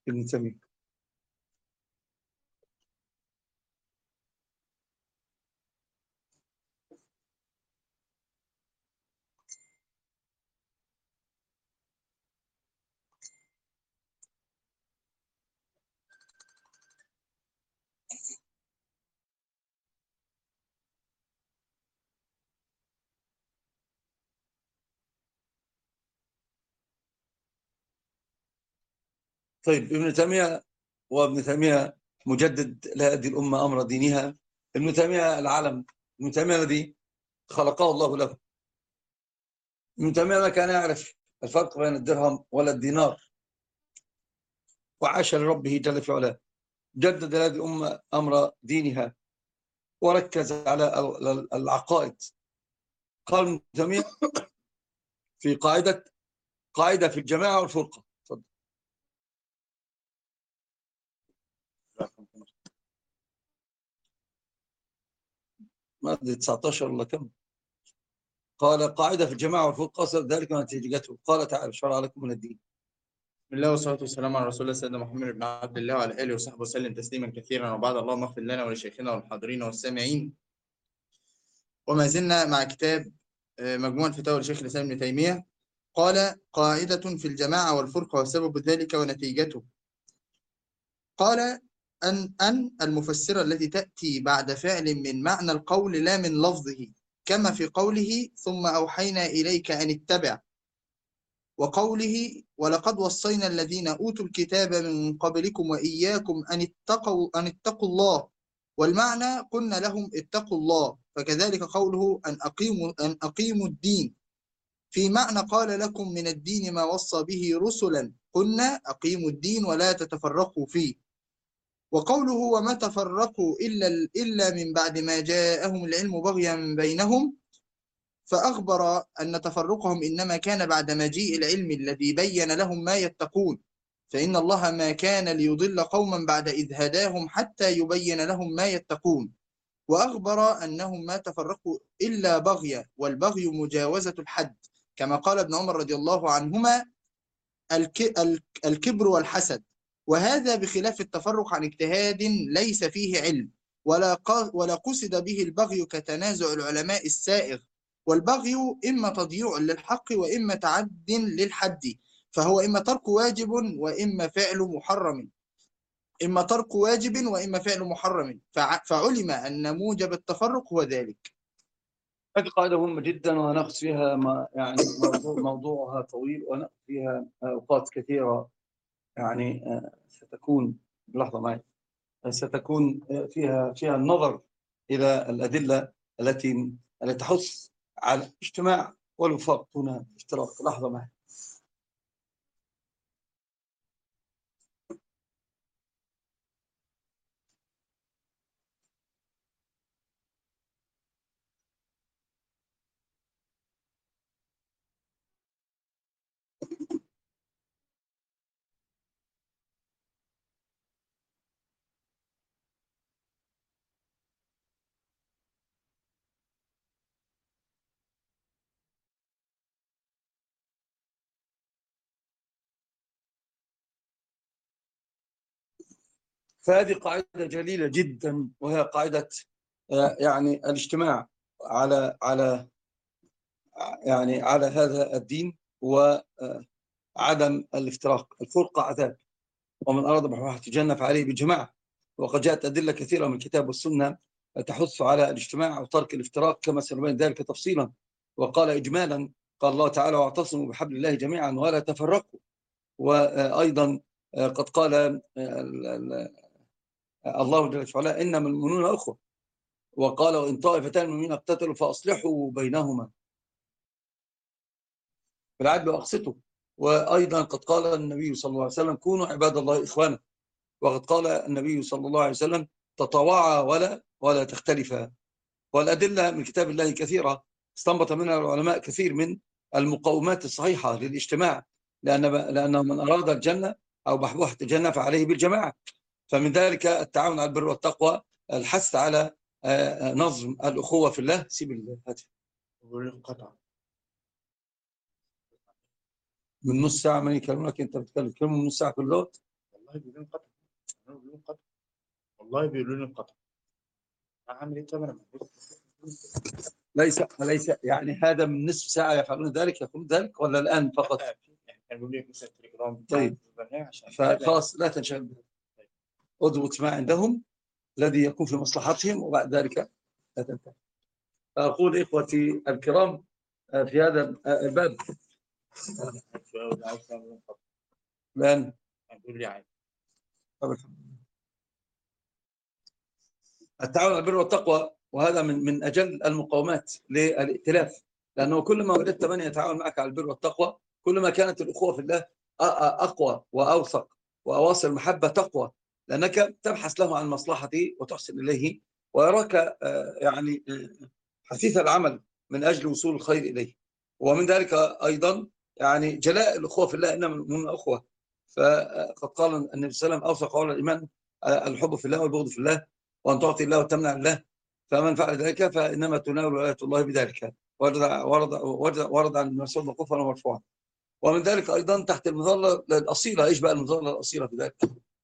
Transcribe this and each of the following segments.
ابن تيمية. طيب ابن تيمية، وابن تيمية مجدد لهذه الأمة أمر دينها. ابن تيمية العالم، ابن تيمية الذي خلقه الله له. ابن تيمية ما كان يعرف الفرق بين الدرهم ولا الدينار، وعاش لربه جل في علاه. جدد هذه الأمة أمر دينها وركز على العقائد. قال ابن تيمية في قاعدة في الجماعة والفرقة. تفضل. ما أدري 19 ولا كم. قال قاعدة في الجماعة والفرقة قصد ذلك ونتيجته. قال تعالى شرع لكم من الدين. بسم الله والصلاة والسلام على رسول الله سيدنا محمد بن عبد الله وعلى آله وصحبه وسلم تسليما كثيرا، وبعد. اللهم اغفر لنا ولشيخنا والحاضرين والسامعين. وما زلنا مع كتاب مجموع فتاوى لشيخ الإسلام ابن تيمية. قال قاعدة في الجماعة والفرقة وسبب ذلك ونتيجته. قال أن المفسرة التي تأتي بعد فعل من معنى القول لا من لفظه، كما في قوله ثم أوحينا إليك أن اتبع، وقوله ولقد وصينا الذين أوتوا الكتاب من قبلكم وإياكم أن اتقوا الله، والمعنى قلنا لهم اتقوا الله. فكذلك قوله أن أقيموا الدين، في معنى قال لكم من الدين ما وصى به رسلا، قلنا أقيموا الدين ولا تتفرقوا فيه. وقوله وما تفرقوا إلا من بعد ما جاءهم العلم بغيا بينهم، فأخبر أن تفرقهم إنما كان بعد مجيء العلم الذي بين لهم ما يتقون، فإن الله ما كان ليضل قوما بعد إذ هداهم حتى يبين لهم ما يتقون. وأخبر أنهم ما تفرقوا إلا بغيا، والبغي مجاوزة الحد، كما قال ابن عمر رضي الله عنهما الكبر والحسد. وهذا بخلاف التفرق عن اجتهاد ليس فيه علم، ولا قصد به البغي كتنازع العلماء السائغ. والبغي إما تضييع للحق وإما تعد للحد، فهو إما ترك واجب وإما فعل محرم، فعلم أن موجب التفرق هو ذلك. هذه قاعدة مهمة جدا، ونأخذ فيها يعني موضوعها طويل، ونأخذ فيها أوقات كثيرة. يعني ستكون لحظة معي، ستكون فيها النظر إلى الأدلة التي تحث على الاجتماع والوفاق دون افتراق. لحظة معي. فهذه قاعدة جليلة جدا، وهي قاعدة يعني الاجتماع على يعني على هذا الدين، وعدم الافتراق. الفرقة عذاب، ومن أراد بحوحة الجنة فعليه بالجماعة. وقد جاءت أدلة كثيرة من الكتاب والسنة تحث على الاجتماع وترك الافتراق، كما سنبين ذلك تفصيلا. وقال إجمالا، قال الله تعالى واعتصموا بحبل الله جميعا ولا تفرقوا. وأيضا قد قال الله جل وعلا إنما المؤمنون أخوة. وقال وإن طائفتان من المؤمنين اقتتلوا فأصلحوا بينهما بالعدل وأقسطوا. وأيضا قد قال النبي صلى الله عليه وسلم كونوا عباد الله إخوانا. وقد قال النبي صلى الله عليه وسلم تطوعا ولا تختلفا. والأدلة من كتاب الله كثيرة، استنبط منها العلماء كثير من المقومات الصحيحة للاجتماع، لأنه من أراد الجنة أو بحبوحة الجنة فعليه بالجماعة. فمن ذلك التعاون على البر والتقوى، الحث على نظم الأخوة في الله. سيب الهاتف. من نص ساعة ما يكلمونك، أنت بتكلم من نص ساعة كل الوقت. والله بيقولوا لي انقطع، بيقولوا لي انقطع، والله بيقولوا لي انقطع. اعمل ايه؟ طب انا ليس يعني هذا من نصف ساعة يفعلون ذلك ولا الآن فقط؟ يعني كان بيقول لي مثلا التليجرام طيب عشان فخلاص لا تنشغل به، اضبط ما عندهم الذي يكون في مصلحتهم وبعد ذلك لا تنتهي. فأقول إخوتي الكرام في هذا الباب الآن بيقول لي عادي. التعاون على البر والتقوى، وهذا من أجل المقاومات للائتلاف، لأنه كل ما وجدت من يتعاون معك على البر والتقوى كل ما كانت الأخوة في الله أقوى وأوثق، وأواصر المحبة تقوى، لأنك تبحث له عن مصلحته وتحسن إليه، ويراك يعني حثيث العمل من أجل وصول الخير إليه. ومن ذلك أيضا يعني جلاء الأخوة في الله إنما من أخوة. فقد قال النبي صلى الله عليه وسلم أوثق قول الإيمان الحب في الله والبغض في الله، وأن تعطي الله وتمنع الله، فمن فعل ذلك فإنما تناول ولاية الله بذلك. ورد عن المسعود موقوفا ومرفوعا. ومن ذلك أيضا تحت المظلة الأصيلة. إيش بقى المظلة الأصيلة في ذلك؟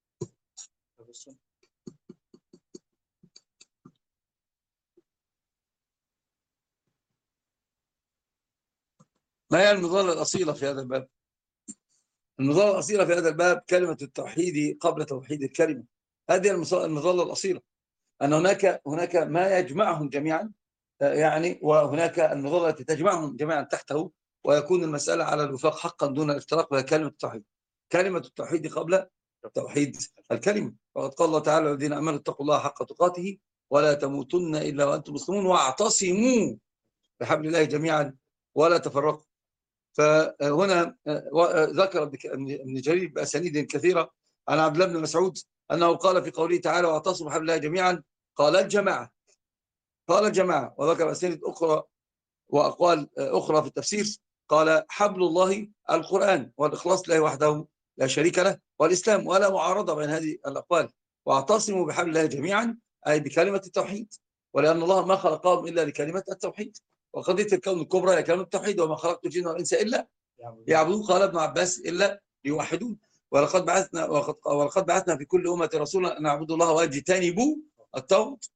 ما هي المظلة الأصيلة في هذا الباب؟ المظلة الأصيلة في هذا الباب كلمة التوحيد قبل توحيد الكلمة. هذه المظلة الأصيلة، أن هناك ما يجمعهم جميعا، يعني وهناك المظلة التي تجمعهم جميعا تحته، ويكون المسألة على الوفاق حقا دون الافتراق، وهي كلمة التوحيد. كلمة التوحيد قبل توحيد الكلمة. وقد قال الله تعالى: الذين آمنوا اتقوا الله حق تقاته ولا تموتن إلا وأنتم مسلمون واعتصموا بحبل الله جميعا ولا تفرقوا. فهنا ذكر ابن جرير بأسانيد كثيرة عن عبد الله بن مسعود أنه قال في قوله تعالى: واعتصموا بحبل الله جميعا، قال الجماعة، قال الجماعة. وذكر أسانيد أخرى وأقوال أخرى في التفسير، قال: حبل الله القرآن، والإخلاص لله وحده لا شريك له، والإسلام، ولا معارضة بين هذه الأقوال. واعتصموا بحبل الله جميعا أي بكلمة التوحيد، ولأن الله ما خلقهم إلا لكلمة التوحيد. وقضية الكون الكبرى هي كلمة التوحيد: وما خلقت الجن والإنس إلا يعبدون. قال ابن عباس: إلا ليوحدون. ولقد بعثنا في كل أمة رسولا أن نعبدوا الله واجتنبوا الطاغوت.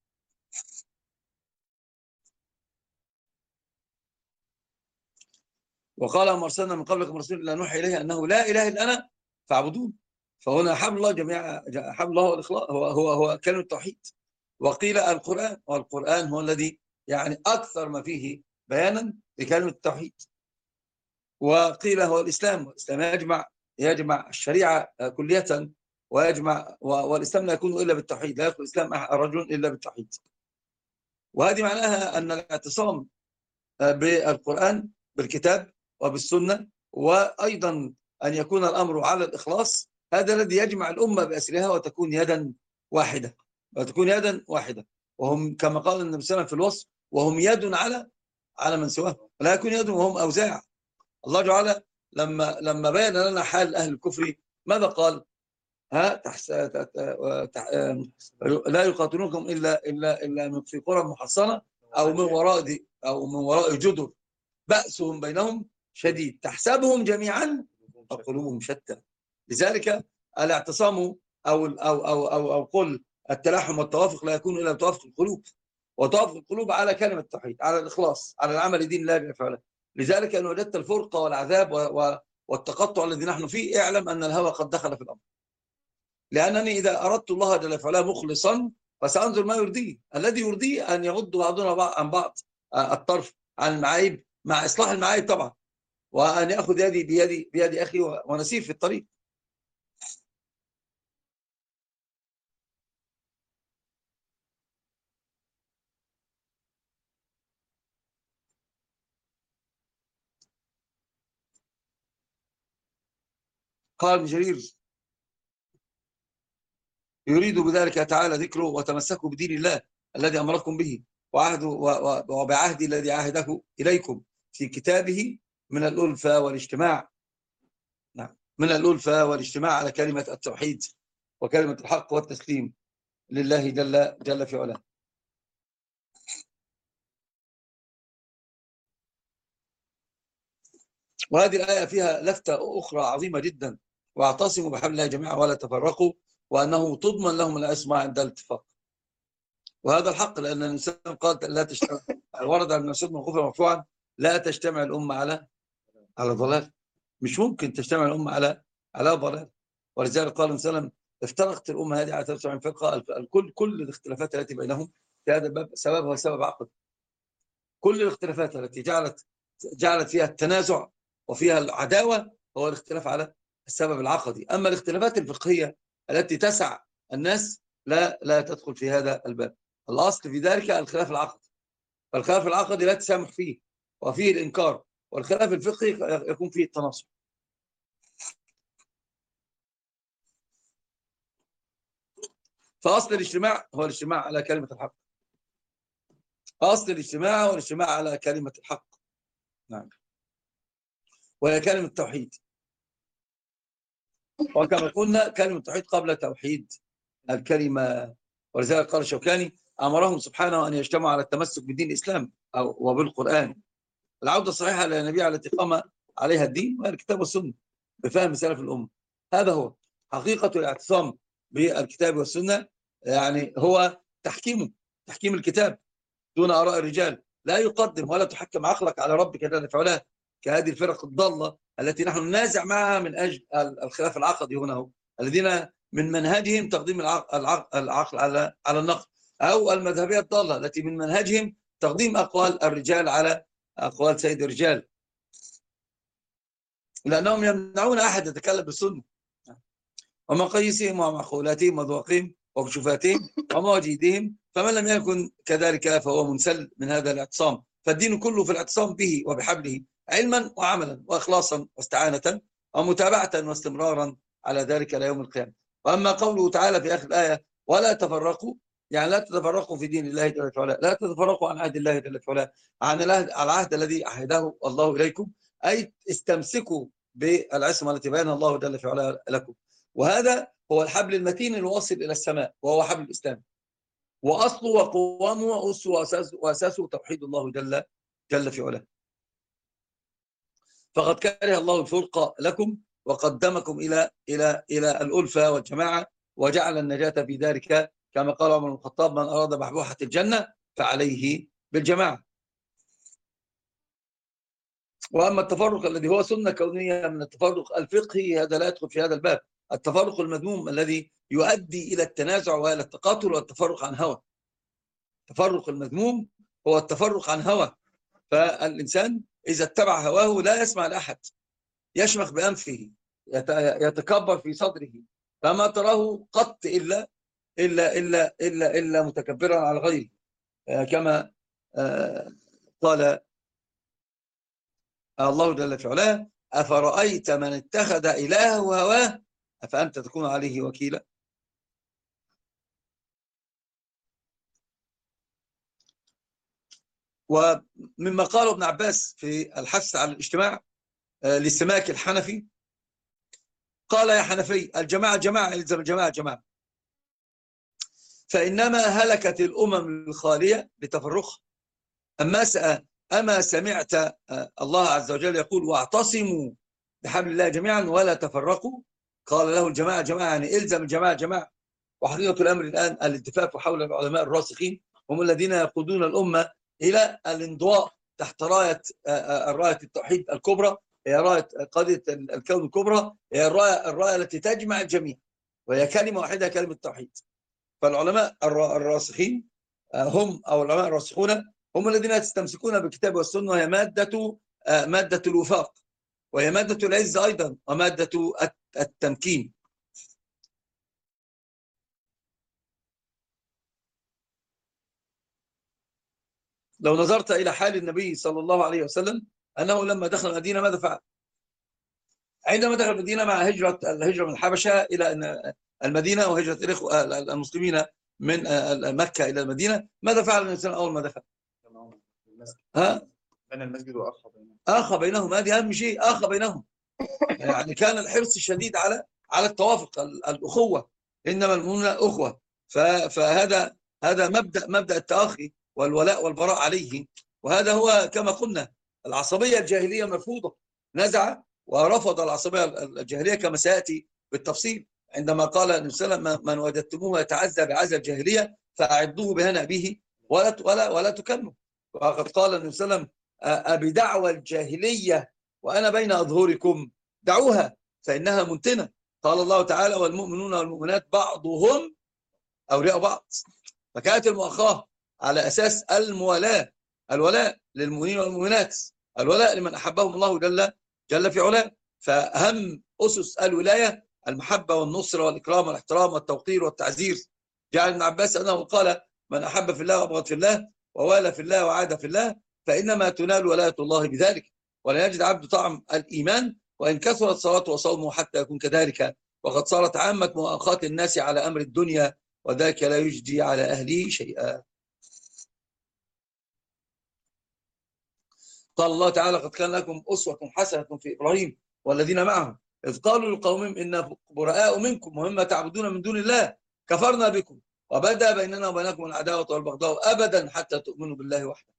وقال: وما أرسلنا من قبلك من رسول إلا نوحي إليه أنه لا إله إلا أنا فاعبدون. فهنا حبل الله جميع، حبل الله والإخلاص هو كلمة التوحيد. وقيل القرآن، والقرآن هو الذي يعني أكثر ما فيه بيانا لكلمة التوحيد. وقيل هو الإسلام، والإسلام يجمع الشريعة كلية، والإسلام لا يكون إلا بالتوحيد، لا يدخل الإسلام رجل إلا بالتوحيد. وهذه معناها أن الاعتصام بالقرآن بالكتاب وبالسنة، وأيضا أن يكون الأمر على الإخلاص، هذا الذي يجمع الأمة بأسرها وتكون يدا واحدة. وهم كما قال النبي صلى الله عليه وسلم في الوصف: وهم يد على من سواه، ولا يكون يد وهم أوزاع. الله تعالى لما بين لنا حال أهل الكفر ماذا قال؟ لا يقاتلونكم إلا في قرى محصنة أو من وراء جدر بأسهم بينهم شديد تحسبهم جميعا وقلوبهم شتى. لذلك الاعتصام أو قل التلاحم والتوافق لا يكون إلا بتوافق القلوب، وتوافق القلوب على كلمة التوحيد، على الإخلاص، على العمل دين الله بفعله. لذلك أن وجدت الفرقة والعذاب والتقطع الذي نحن فيه، اعلم أن الهوى قد دخل في الأمر. لأنني إذا أردت الله جل وعلا مخلصا فسأنظر ما يرضيه. الذي يرضيه أن يغض بعضنا عن بعض الطرف عن المعايب، مع إصلاح المعايب طبعا، وأن يأخذ يدي بيد أخي ونسير في الطريق. قال ابن جرير: يريد بذلك تعالى ذكره: وتمسكوا بدين الله الذي أمركم به وبعهد الذي عاهده إليكم في كتابه من الألفة والاجتماع. نعم، من الألفة والاجتماع على كلمة التوحيد وكلمة الحق والتسليم لله جل في علاه. وهذه الآية فيها لفتة أخرى عظيمة جدا، واعتصموا بحبل الله جميعا ولا تفرقوا، وأنه تضمن لهم العصمة عند الاتفاق. وهذا الحق، لأن الإنسان قال لا تجتمع، ورد عن المسعود موقوفا مرفوعا: لا تجتمع الأمة على ضلال. مش ممكن تجتمع الأمة على ضلال. ولذلك قال النبي صلى الله عليه وسلم: افترقت الأمة هذه على 73 فرقة، كل الاختلافات التي بينهم في هذا الباب سببها سبب عقد. كل الاختلافات التي جعلت فيها التنازع وفيها العداوة هو الاختلاف على السبب العقدي. أما الاختلافات الفقهية التي تسع الناس لا تدخل في هذا الباب. الأصل في ذلك الخلاف العقدي، فالخلاف العقدي لا تسامح فيه وفيه الإنكار، والخلاف الفقهي يكون فيه التناصح. فأصل الاجتماع هو الاجتماع على كلمة الحق. أصل الاجتماع هو الاجتماع على كلمة الحق. نعم. وهي كلمة التوحيد. وكما قلنا كلمة التوحيد قبل توحيد الكلمة. ولذلك قال الشوكاني: أمرهم سبحانه أن يجتمعوا على التمسك بدين الإسلام وبالقرآن، العودة الصحيحة للنبي التي قام عليها الدين وهي الكتاب والسنة بفهم سلف الأمة. هذا هو حقيقة الاعتصام بالكتاب والسنة، يعني هو تحكيم الكتاب دون آراء الرجال. لا يقدم ولا تحكم عقلك على ربك جل وعلا كهذه الفرق الضالة التي نحن ننازع معها من أجل الخلاف العقدي هنا هو، الذين من منهجهم تقديم العقل على النقل، أو المذهبية الضالة التي من منهجهم تقديم أقوال الرجال على أقوال سيد الرجال، لأنهم يمنعون أحد يتكلم بالسنة، ومقاييسهم ومعقولاتهم وذواقهم وكشوفاتهم ومواجيدهم. فمن لم يكن كذلك فهو منسل من هذا الاعتصام. فالدين كله في الاعتصام به وبحبله، علما وعملا وإخلاصا واستعانة ومتابعة واستمرارا على ذلك إلى يوم القيامة. وأما قوله تعالى في آخر الآية: ولا تفرقوا، يعني لا تتفرقوا في دين الله جل وعلا، لا تتفرقوا عن عهد الله جل وعلا، عن العهد الذي عهده الله إليكم، أي استمسكوا بالعصمة التي بين الله جل وعلا لكم. وهذا هو الحبل المتين الواصل إلى السماء، وهو حبل الإسلام، وأصله وقوامه وأساسه توحيد الله جل في علاه. فقد كره الله الفرقة لكم وقدمكم إلى الألفة والجماعة، وجعل النجاة في ذلك كما قال عمر بن الخطاب: من أراد بحبوحة الجنة فعليه بالجماعة. وأما التفرق الذي هو سنة كونية من التفرق الفقهي هذا لا يدخل في هذا الباب. التفرق المذموم الذي يؤدي إلى التنازع وإلى التقاتل والتفرق عن هوى. التفرق المذموم هو التفرق عن هوى، فالإنسان إذا اتبع هواه لا يسمع لأحد، يشمخ بأنفه، يتكبر في صدره، فما تراه قط إلا متكبرا على غيره، كما قال الله جل في علاه: أفرأيت من اتخذ إلهه هواه أفأنت تكون عليه وكيلا. ومما قاله ابن عباس في الحث على الاجتماع للسماك الحنفي، قال: يا حنفي الجماعة جماعة، إلزم الجماعة جماعة، فإنما هلكت الأمم الخالية بتفرقها. أما سمعت الله عز وجل يقول: واعتصموا بحبل الله جميعا ولا تفرقوا؟ قال له: الجماعة جماعة، يعني إلزم الجماعة جماعة. وحقيقة الأمر الآن الاتفاق حول العلماء الراسخين، هم الذين يقودون الأمة إلى الانضواء تحت راية التوحيد الكبرى، هي راية قضية الكون الكبرى، هي الراية التي تجمع الجميع، وهي كلمة واحدة، كلمة التوحيد. فالعلماء الراسخين أو العلماء الراسخون هم الذين يستمسكون بالكتاب والسنة، وهي مادة الوفاق، وهي مادة العز أيضا، ومادة التمكين. لو نظرت إلى حال النبي صلى الله عليه وسلم أنه لما دخل المدينة ماذا فعل؟ عندما دخل المدينة مع الهجرة من الحبشة إلى المدينة، وهجرة المسلمين من مكة إلى المدينة، ماذا فعل الإنسان أول ما دخل؟ بنى المسجد وأخى بينهم. أخى بينهم، هذه أهم شيء، أخى بينهم. يعني كان الحرص الشديد على التوافق، الأخوة، إنما المؤمنون أخوة. فهذا مبدأ التأخي والولاء والبراء عليه. وهذا هو كما قلنا العصبية الجاهلية مرفوضة، نزع ورفض العصبية الجاهلية كما سيأتي بالتفصيل عندما قال النبي صلى الله عليه وسلم: من وجدتموه يتعزى بعزى الجاهلية فأعدوه بهنا به ولا تكلموا. وقد قال النبي صلى الله عليه وسلم: أبدعوى الجاهلية وأنا بين أظهركم دعوها فإنها منتنة. قال الله تعالى: والمؤمنون والمؤمنات بعضهم أولياء بعض. فكانت المؤاخاة على أساس الموالاة، الولاء للمؤمنين والمؤمنات، الولاء لمن أحبهم الله جل في علاه. فأهم أسس الولاية المحبة والنصرة والإكرام والاحترام والتوقير والتعزير. جعل ابن عباس أنه قال: من أحب في الله وأبغض في الله ووالى في الله وعاد في الله فإنما تنال ولاية الله بذلك، ولا يجد عبد طعم الإيمان وإن كثرت صلاته وصومه حتى يكون كذلك. وقد صارت عامة مؤاخاة الناس على أمر الدنيا وذاك لا يجدي على أهله شيئا. قال الله تعالى: قد كان لكم أسوة حسنة في إبراهيم والذين معه إذ قالوا لقومهم إنا براء منكم ومما تعبدون من دون الله كفرنا بكم وبدأ بيننا وبينكم العداوة والبغضاء أبدا حتى تؤمنوا بالله وحده.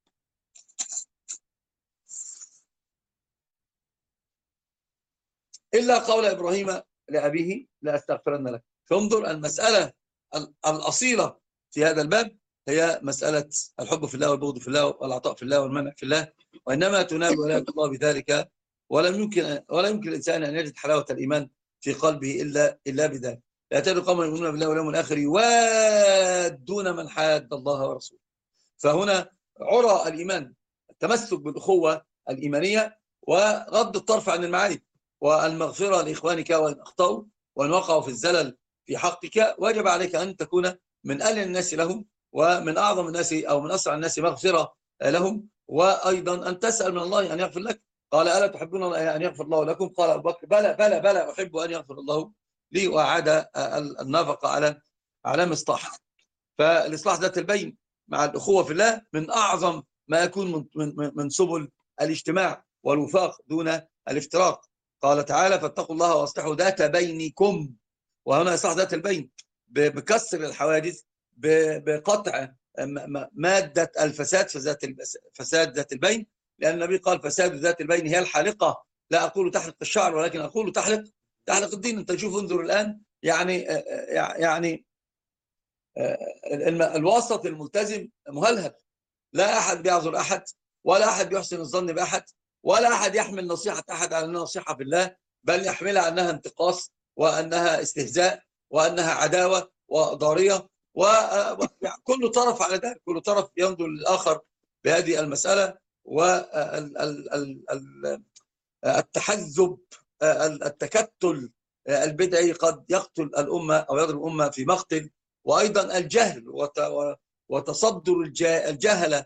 إلا قول إبراهيم لأبيه لأستغفرن لك. فانظر المسألة الأصيلة في هذا الباب هي مسألة الحب في الله والبغض في الله والعطاء في الله والمنع في الله، وإنما تنال ولاية الله بذلك. ولا يمكن الإنسان أن يجد حلاوة الإيمان في قلبه إلا بذلك. لا تجد قوما يؤمنون بالله واليوم الآخر يوادون من حاد الله ورسوله. فهنا عرى الإيمان التمسك بالأخوة الإيمانية وغض الطرف عن المعايب والمغفرة لإخوانك وإن أخطأوا وإن وقعوا في الزلل في حقك وجب عليك أن تكون من أهل الناس لهم ومن أعظم الناس أو من أسرع الناس مغفرة لهم، وأيضا أن تسأل من الله أن يغفر لك. قال: ألا تحبون أن يغفر الله لكم؟ قال أبو بكر: بلى بلى بلى أحب أن يغفر الله لي. وأعاد النفقة على مصطاح. فالإصلاح ذات البين مع الأخوة في الله من أعظم ما يكون من سبل الاجتماع والوفاق دون الافتراق. قال تعالى: فاتقوا الله واصلحوا ذات بينكم. وهنا إصلاح ذات البين بكسر الحواجز، بقطع مادة الفساد فساد ذات البين، لأن النبي قال: فساد ذات البين هي الحالقة. لا أقول تحلق الشعر ولكن أقول تحلق الدين. أنت شوف انظر الآن يعني الوسط الملتزم مهلهل، لا أحد بيعذر أحد ولا أحد بيحسن الظن بأحد ولا أحد يحمل نصيحة أحد على أنها نصيحة في الله، بل يحملها أنها انتقاص وأنها استهزاء وأنها عداوة وضارية. وكل طرف على ذلك، كل طرف ينظر للآخر بهذه المسألة. والتحزب التكتل البدعي قد يقتل الأمة أو يضرب الأمة في مقتل. وأيضا الجهل وتصدر الجهلة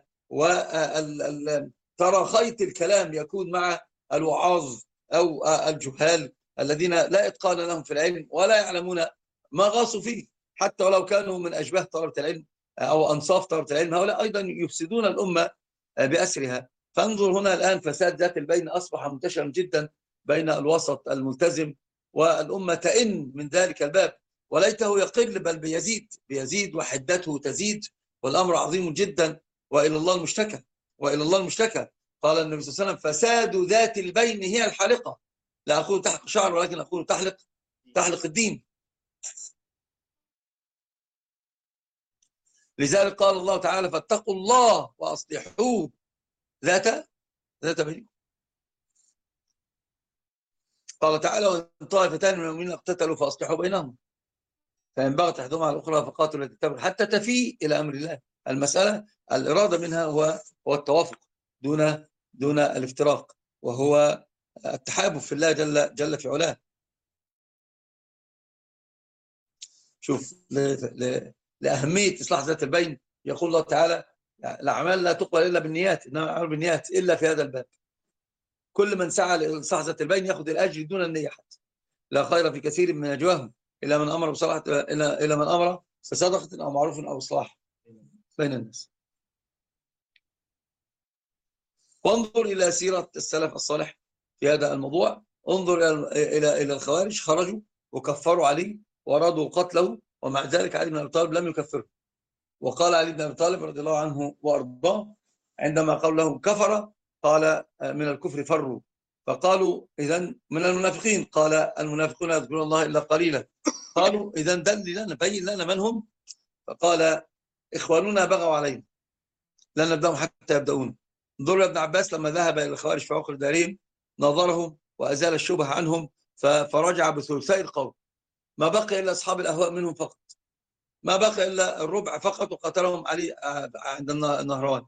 وترى خيط الكلام يكون مع الوعاظ أو الجهال الذين لا إتقان لهم في العلم ولا يعلمون ما غاصوا فيه، حتى ولو كانوا من أشباه طلبة العلم أو أنصاف طلبة العلم. هؤلاء أيضا يفسدون الأمة بأسرها. فانظر هنا الآن فساد ذات البين أصبح منتشرا جدا بين الوسط الملتزم، والأمة تئن من ذلك الباب، وليته يقل بل بيزيد وحدته تزيد، والأمر عظيم جدا وإلى الله المشتكى قال النبي صلى الله عليه وسلم: فساد ذات البين هي الحالقة. لا أقول تحلق شعر ولكن أقول تحلق الدين. لذلك قال الله تعالى: فاتقوا الله وأصلحوا ذات بينكم. قال تعالى: وإن طائفتان من المؤمنين اقتتلوا فأصلحوا بينهم فإن بغت إحداهما على الأخرى فقاتلوا التي تبغي حتى تفيء إلى أمر الله. المسألة الإرادة منها هو التوافق دون الافتراق، وهو التحابب في الله جل في علاه. شوف لأهمية إصلاح ذات البين يقول الله تعالى: الأعمال لا تقبل إلا بالنيات، إنما الأعمال بالنيات إلا في هذا الباب. كل من سعى لإصلاح ذات البين يأخذ الأجر دون النية حتى. لا خير في كثير من نجواهم إلا من أمر بصلاح إلى من أمر بصدقة أو معروف أو إصلاح بين الناس. وانظر إلى سيرة السلف الصالح في هذا الموضوع. انظر إلى الخوارج، خرجوا وكفروا علي وأرادوا قتله، ومع ذلك علي بن أبي طالب لم يكفره. وقال علي بن أبي طالب رضي الله عنه وأرضاه عندما قال لهم كفر، قال: من الكفر فروا فقالوا إذن من المنافقين، قال المنافقون لا يذكرون الله إلا قليلا. قالوا إذن دل لنا بين لنا من هم. فقال إخواننا بغوا علينا لن نبدأهم حتى يبدأون. انظروا يا ابن عباس لما ذهب إلى الخوارج في عقر دارهم نظرهم وأزال الشبه عنهم فرجع بثلثي القوم، ما بقي إلا أصحاب الأهواء منهم فقط، ما بقي إلا الربع فقط، وقتلهم علي عند النهروان،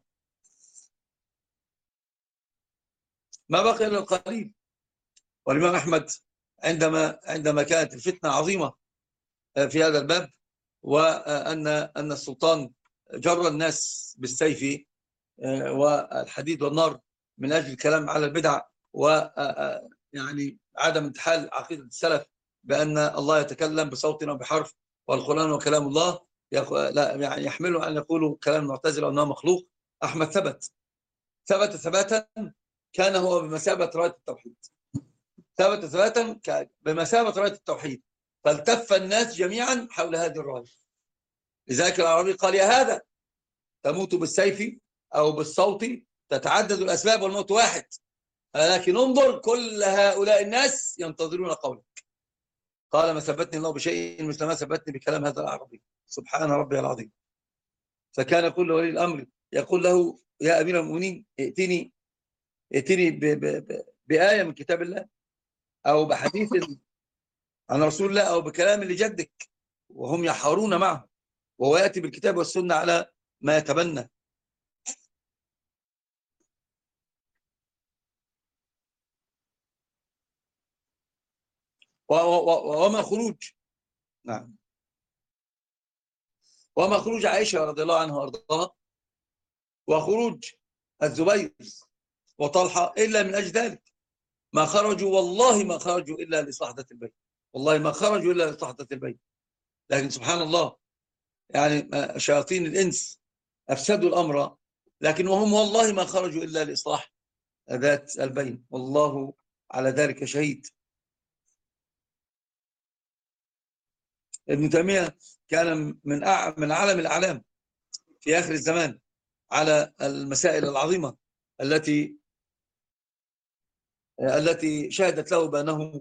ما بقي إلا القليل. والإمام أحمد عندما كانت الفتنة عظيمة في هذا الباب، وأن السلطان جر الناس بالسيف والحديد والنار من أجل الكلام على البدع، ويعني عدم انتحال عقيدة السلف بأن الله يتكلم بصوت وبحرف والقرآن وكلام الله، لا يعني يحمله أن يقولوا كلام المعتزلة وأنه مخلوق. أحمد ثبت ثباتا كان هو بمثابة راية التوحيد، ثبت ثباتا بمثابة راية التوحيد، فالتف الناس جميعا حول هذه الراية. لذلك العربي قال يا هذا تموت بالسيف أو بالصوت، تتعدد الأسباب والموت واحد، لكن انظر كل هؤلاء الناس ينتظرون قولك. قال ما ثبتني الله بشيء مثل ما ثبتني بكلام هذا العربي، سبحان ربي العظيم. فكان كل ولي الأمر يقول له يا أمير المؤمنين ائتني بآية من كتاب الله أو بحديث عن رسول الله أو بكلام لجدك، وهم يحارون معه، وهو يأتي بالكتاب والسنة على ما يتبنى. وما خروج، نعم، وما خروج عائشة رضي الله عنها وارضاها وخروج الزبير وطلحة إلا من أجل ذلك. ما خرجوا والله ما خرجوا إلا لصحدة البيت، والله ما خرجوا إلا لصحدة البيت. لكن سبحان الله يعني شياطين الإنس أفسدوا الأمر، لكن وهم والله ما خرجوا إلا لإصلاح ذات البين، والله على ذلك شهيد. ابن تيمية كان من أعلم الأعلام في آخر الزمان على المسائل العظيمة التي شهدت له بأنه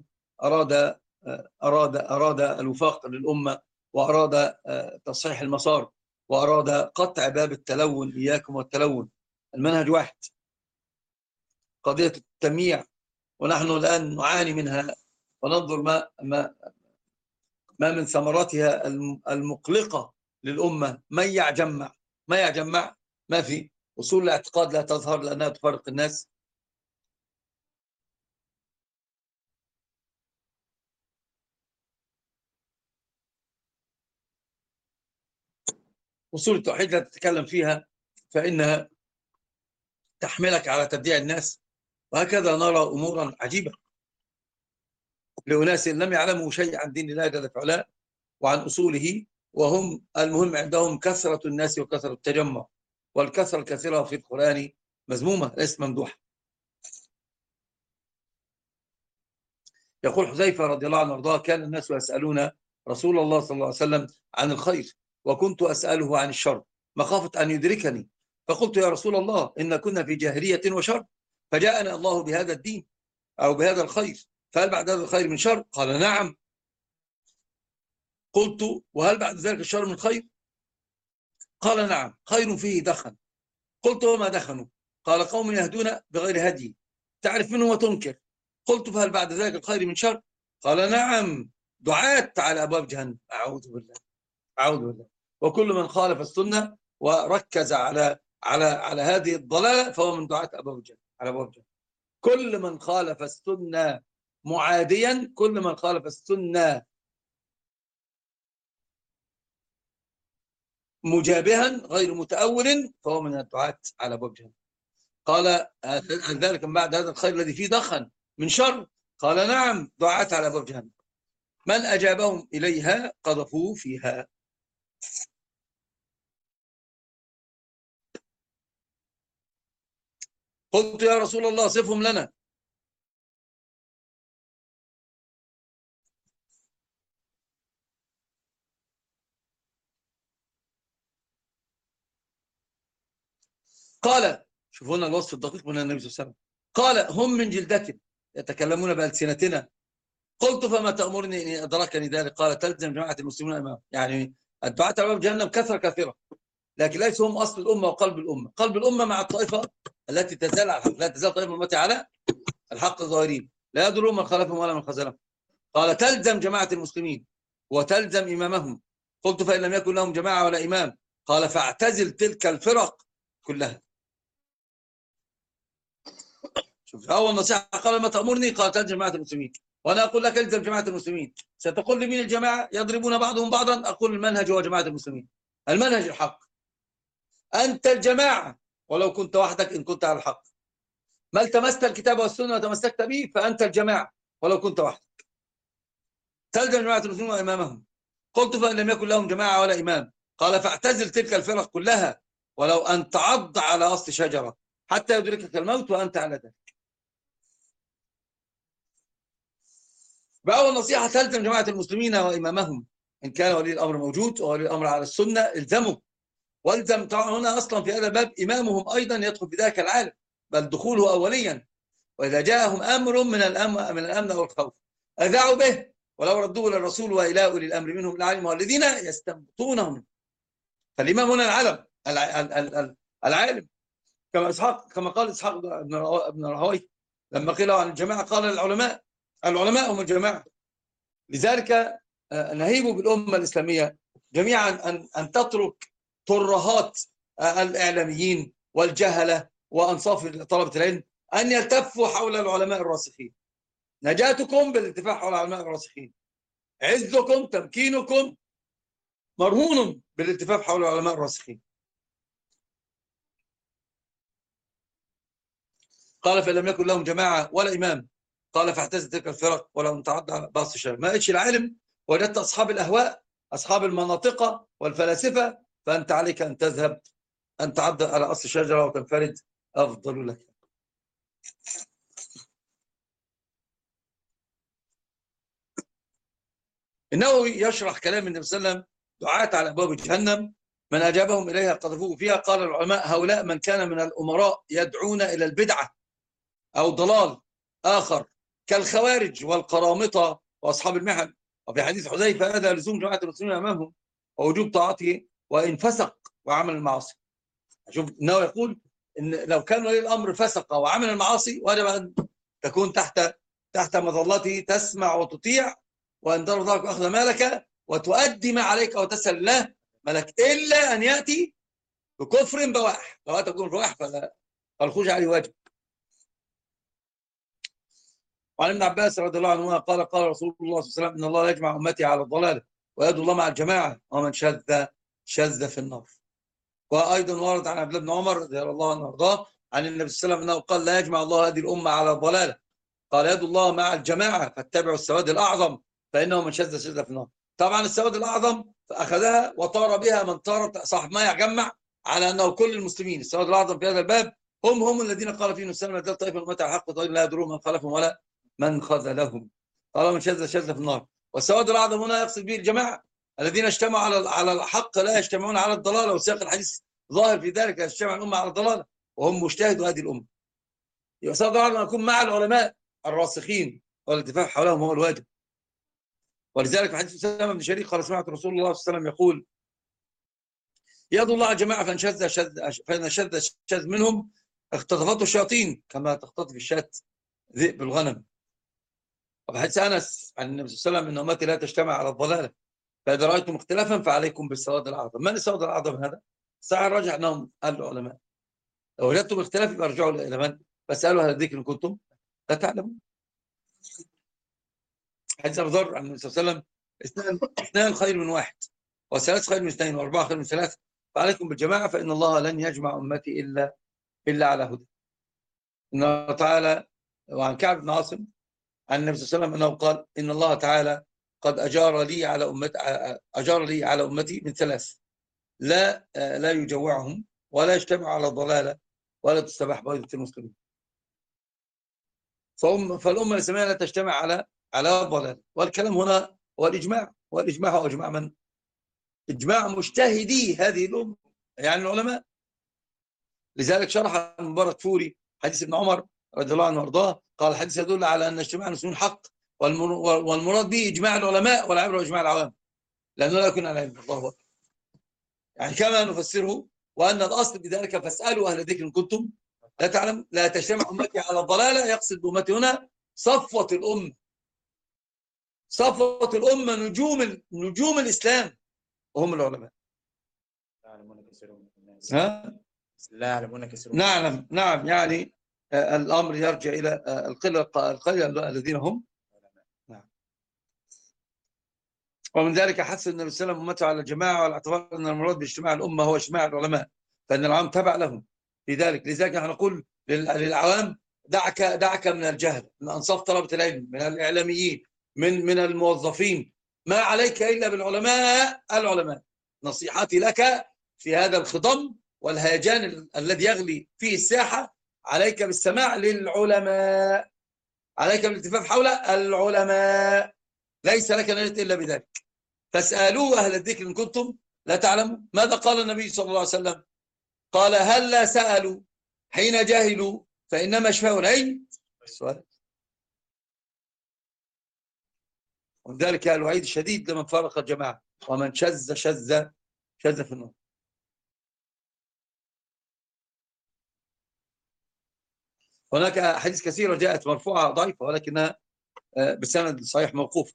أراد الوفاق للأمة، وأراد تصحيح المسار، وأراد قطع باب التلون. إياكم والتلون، المنهج واحد، قضية التمييع، ونحن الآن نعاني منها وننظر ما من ثمراتها المقلقة للأمة. ما يجمع ما في أصول الاعتقاد لا تظهر لأنها تفرق الناس. أصول التوحيد لا تتكلم فيها فإنها تحملك على تبديع الناس. وهكذا نرى أمورا عجيبة لأناس لم يعلموا شيء عن دين الله جل وعلا وعن أصوله، وهم المهم عندهم كثرة الناس وكثرة التجمع، والكثرة الكثيرة في القرآن مذمومة ليست ممدوحة. يقول حذيفة رضي الله عنه وارضاه كان الناس يسألون رسول الله صلى الله عليه وسلم عن الخير، وكنت أسأله عن الشر مخافة أن يدركني، فقلت يا رسول الله إن كنا في جاهلية وشر، فجاءنا الله بهذا الدين أو بهذا الخير، فهل بعد هذا الخير من شر؟ قال نعم. قلت وهل بعد ذلك الشر من خير؟ قال نعم، خير فيه دخن. قلت وما دخنوا؟ قال قوم يهدون بغير هدي تعرف منه وتنكر. قلت فهل بعد ذلك الخير من شر؟ قال نعم، دعاة على أبواب جهنم. أعوذ بالله، أعوذ بالله. وكل من خالف السنة وركز على هذه الضلالة فهو من دعاة أبواب جهنم، على أبواب جهنم. كل من خالف السنة معاديا، كل من خالف السنة مجابها غير متأول فهو من الدعاة على أبواب جهنم. قال هل ذلك من بعد هذا الخير الذي فيه دخن من شر؟ قال نعم، دعاة على أبواب جهنم، من أجابهم إليها قذفوه فيها. قلت يا رسول الله صفهم لنا. قال شوفوا هنا الوصف الدقيق من النبي صلى الله عليه وسلم، قال هم من جلدتنا، يتكلمون بألسنتنا. قلت فما تأمرني إن أدركني ذلك؟ قال تلزم جماعة المسلمين أمام. يعني الدعاة على باب جهنم كثرة كثيرة، لكن ليسوا هم أصل الأمة وقلب الأمة. قلب الأمة مع الطائفة التي تزال على الحق، لا تزال طائفة أمتي على الحق ظاهرين لا يضرون من خلفهم ولا من خذلهم. قال تلزم جماعة المسلمين وتلزم إمامهم. قلت فإن لم يكن لهم جماعة ولا إمام؟ قال فاعتزل تلك الفرق كلها. شوف أول نصيحة، قال ما تأمرني؟ قال تلزم جماعة المسلمين. وأنا أقول لك الزم جماعة المسلمين. ستقول لي مين الجماعة؟ يضربون بعضهم بعضا. أقول المنهج هو جماعة المسلمين، المنهج الحق. أنت الجماعة ولو كنت وحدك إن كنت على الحق. ما التمست الكتاب والسنة وتمسكت به فأنت الجماعة ولو كنت وحدك. تلزم جماعة المسلمين وإمامهم. قلت فإن لم يكن لهم جماعة ولا إمام؟ قال فاعتزل تلك الفرق كلها ولو أن تعض على أصل شجرة حتى يدركك الموت وأنت على ذلك. بأول نصيحة تلزم جماعة المسلمين وإمامهم. إن كان ولي الأمر موجود وولي الأمر على السنة الزمه والزم. طبعا هنا أصلا في هذا الباب إمامهم أيضا يدخل في ذلك العالم، بل دخوله أوليا. وإذا جاءهم أمر من الأمن أو الخوف أذاعوا به ولو ردوه إلى الرسول وإلى أولي الأمر منهم العالم والذين يستنبطونهم. فالإمام هنا العالم. كما قال إسحاق بن راهويه لما قيل عن الجماعة قال العلماء هم الجماعة. لذلك نهيب بالأمة الإسلامية جميعا أن تترك ترهات الإعلاميين والجهلة وأنصاف طلبة العلم أن يلتفوا حول العلماء الراسخين. نجاتكم بالاتفاق حول العلماء الراسخين، عزكم تمكينكم مرهون بالاتفاق حول العلماء الراسخين. قال فإن لم يكن لهم جماعة ولا إمام؟ قال فاعتزل تلك الفرق ولو تعدى على بعض الشباب. ما قلتش العالم، وجدت أصحاب الأهواء أصحاب المناطق والفلاسفة، فأنت عليك أن تذهب أن تعض على أصل الشجرة وتنفرد، أفضل لك. النووي يشرح كلام النبي صلى الله عليه وسلم دعاة على أبواب جهنم من أجابهم إليها قذفوه فيها. قال العلماء هؤلاء من كان من الأمراء يدعون إلى البدعة أو ضلال آخر كالخوارج والقرامطة وأصحاب المحن. وفي حديث حذيفة هذا لزوم جماعة المسلمين أمامهم ووجوب طاعته وإن فسق وعمل المعاصي. شوف النووي يقول إن لو كان ولي الأمر فسق وعمل المعاصي وجب أن تكون تحت مظلته، تسمع وتطيع، وأن ترى ذلك أخذ مالك وتؤدي ما عليك وتسأل الله ملك، إلا أن يأتي بكفر بواح. لو أتى بكفر بواح فالخروج عليه واجب. وعن ابن عباس رضي الله عنهما قال قال رسول الله صلى الله عليه وسلم إن الله لا يجمع أمتي على الضلالة ويد الله مع الجماعة ومن شذ في النار. وأيضا ورد عن عبد الله بن عمر رضي الله عنه وارضاه عن النبي صلى الله عليه وسلم أنه قال لا يجمع الله هذه الأمة على الضلالة، قال يد الله مع الجماعة فاتبعوا السواد الأعظم فإنه من شذ في النار. طبعا السواد الأعظم فأخذها وطار بها من طار صاحب ما يجمع على أنه كل المسلمين. السواد الأعظم في هذا الباب هم الذين قال فيهم السلام لا طائفة من على الحق طائفة لا يدرون من خلفهم ولا من خذلهم. قال من شذ في النار. والسواد الأعظم هنا يقصد به الجماعة الذين اجتمعوا على الحق لا يجتمعون على الضلالة، وسياق الحديث ظاهر في ذلك يجتمع الأمة على الضلالة وهم مجتهدوا هذه الأمة. السواد الأعظم يكون مع العلماء الراسخين والاتفاق حولهم هو الواجب. ولذلك في حديث أسامة بن شريك قال سمعت رسول الله صلى الله عليه وسلم يقول يد الله على الجماعة فإن شذ منهم اختطفته الشياطين كما تختطف الشاة ذئب الغنم. وفي حديث أنس عن النبي صلى الله عليه وسلم إن أمتي لا تجتمع على الضلالة فإذا رأيتم اختلافا فعليكم بالسواد الأعظم. من السواد الأعظم هذا؟ الصحيح الراجح أنهم العلماء. لو وجدتم اختلاف يبقى ارجعوا إلى من؟ فاسألوا أهل الذكر إن كنتم لا تعلمون. حديث أبو ذر عن النبي صلى الله عليه وسلم اثنان خير من واحد وثلاث خير من اثنين وأربعة خير من ثلاثة فعليكم بالجماعة فإن الله لن يجمع أمتي إلا على هدى. إن الله تعالى وعن كعب بن عاصم عن النبي صلى الله عليه وسلم أنه قال إن الله تعالى قد أجار لي على أمتي من ثلاث لا يجوعهم ولا يجتمع على ضلالة ولا تستباح بيضة المسلمين. فالأمة الإسلامية لا تجتمع على ضلالة. والكلام هنا هو والإجماع هو إجماع من؟ إجماع مجتهدي هذه الأمة يعني العلماء. لذلك شرح المبارك فوري حديث ابن عمر رضي الله عنه وارضاه قال الحديث يدل على أن اجتماع المسلمين حق، والمراد به إجماع العلماء والعبرة وإجماع العوام، لأنه لا يكون على علم. الله أكبر. يعني كما نفسره، وأن الأصل بذلك فاسألوا أهل الذكر إن كنتم لا تعلم. لا تجتمع أمتي على الضلالة، يقصد بأمتي هنا صفوة الأمة، صفوة الأمة، نجوم الإسلام وهم العلماء. ها؟ لا يعلمون كثير. نعم يعني الأمر يرجع إلى القلة الذين هم. نعم. ومن ذلك حث النبي صلى الله عليه وسلم أمته على الجماعة، على اعتبار أن المراد باجتماع الأمة هو اجتماع العلماء، فإن العوام تبع لهم في ذلك. لذلك نحن نقول للعوام دعك من الجهل، من أنصاف طلبة العلم، من الإعلاميين، من الموظفين، ما عليك إلا العلماء. نصيحتي لك في هذا الخضم والهيجان الذي يغلي فيه الساحة، عليك بالسماع للعلماء، عليك بالالتفاف حول العلماء، ليس لك نجاة إلا بذلك. فاسألوا أهل الذكر إن كنتم لا تعلموا. ماذا قال النبي صلى الله عليه وسلم؟ قال هل لا سألوا حين جاهلوا فإنما شفاء العلم السؤال. وذلك الوعيد الشديد لمن فارق الجماعة، ومن شذ في النار. هناك أحاديث كثيرة جاءت مرفوعة ضعيفة، ولكنها بسند صحيح موقوف.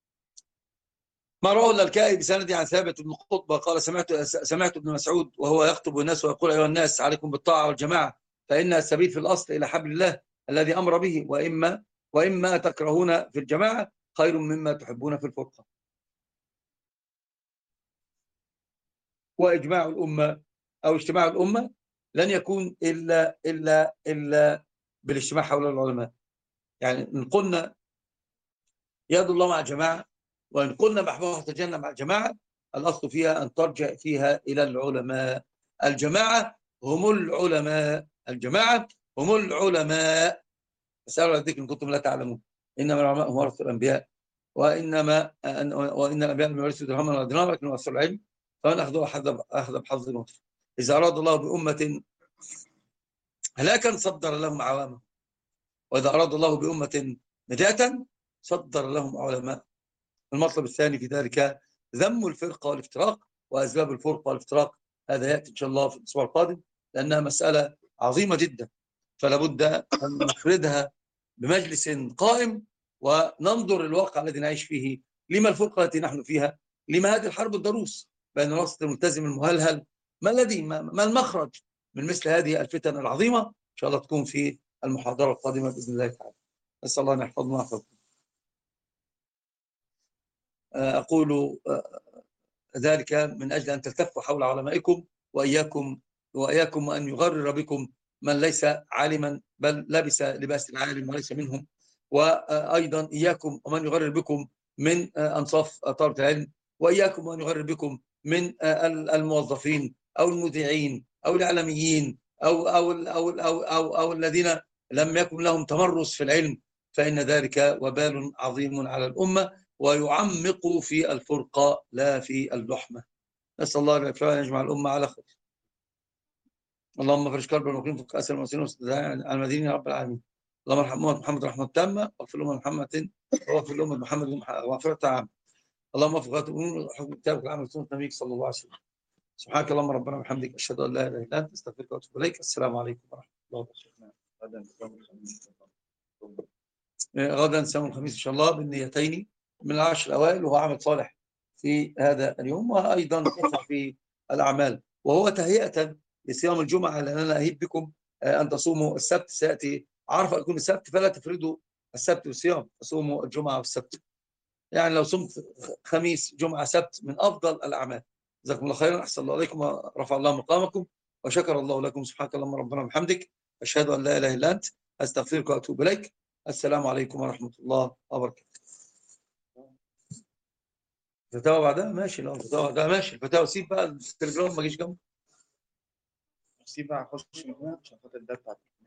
ما رواه اللالكائي بسند عن ثابت بن قطبة قال سمعت ابن مسعود وهو يخطب الناس ويقول أيها الناس عليكم بالطاعة والجماعة، فإنها السبيل في الأصل إلى حبل الله الذي أمر به، وإما تكرهون في الجماعة خير مما تحبون في الفرقة. وإجماع الأمة أو اجتماع الأمة لن يكون إلا بالاجتماع حول العلماء. يعني إن قلنا يد الله مع الجماعة، وإن قلنا محبوبة تجنب مع الجماعة، الأصل فيها أن ترجع فيها إلى العلماء. الجماعة هم العلماء. اسألوا الذكر إن كنتم لا تعلمون، إنما العلماء هم ورثة الأنبياء، وإن الأنبياء لم يورثوا درهما ولا دينارا ولكن ورثوا العلم، فمن أخذه أخذ بحظ وافر. إذا أراد الله بأمة هلاكا صدر لهم عوامه، وإذا أراد الله بأمة نجاة صدر لهم علماء. المطلب الثاني في ذلك ذم الفرقة والافتراق وأسباب الفرقة والافتراق. هذا يأتي إن شاء الله في الأسبوع القادم، لأنها مسألة عظيمة جدا، فلا بد أن نفردها بمجلس قائم وننظر الواقع الذي نعيش فيه. لما الفرقة التي نحن فيها؟ لما هذه الحرب الضروس بين الوسط الملتزم المهلهل؟ ما المخرج من مثل هذه الفتن العظيمة؟ إن شاء الله تكون في المحاضرة القادمة بإذن الله تعالى. نسأل الله أن يحفظنا ويحفظكم. أقول ذلك من أجل أن تلتفوا حول علمائكم، وإياكم وأن يغرر بكم من ليس عالما بل لبس لباس العالم وليس منهم. وأيضا إياكم ومن يغرر بكم من أنصاف طلبة العلم، وإياكم وأن يغرر بكم من الموظفين أو المذيعين أو الإعلاميين أو الذين لم يكن لهم تمرس في العلم، فإن ذلك وبال عظيم على الأمة ويعمق في الفرقة لا في اللحمة. نسأل الله أن يجمع الأمة على خير. اللهم فرج كرب المقيم فك أسر المسلمين على المدينة يا رب العالمين. اللهم ارحم أمة محمد رحمة تامة، واغفر لأمة محمد واغفر لأمة محمد مغفرة عامة. اللهم وفق حكم كتابك العام وسنة نبيك صلى الله عليه وسلم. سبحانك اللهم ربنا وبحمدك أشهد أن لا إله إلا أنت أستغفرك وأتوب إليك. السلام عليكم ورحمة الله وبركاته. غدا سام الخميس إن شاء الله بالنيتين من العشر الأوائل، وهو عمل صالح في هذا اليوم، وأيضا في الأعمال، وهو تهيئة لصيام الجمعة، لأننا أهيب بكم أن تصوموا السبت. سيأتي عرفة يكون السبت، فلا تفردوا السبت والصيام، تصوموا الجمعة والسبت. يعني لو صمت خميس جمعة سبت من أفضل الأعمال. جزاكم الله خيرا، أحسن الله عليكم ورفع الله مقامكم وشكر الله لكم. سبحانك اللهم ربنا وبحمدك أشهد أن لا إله إلا أنت أستغفرك وأتوب إليك. السلام عليكم ورحمة الله وبركاته. الفتاوى بعدها ماشي، لو الفتاوى بعدها ماشي. الفتاوى سيب بقى التليجرام ما جيش جنبه، سيب بقى اخش من هنا عشان خاطر ده بتاع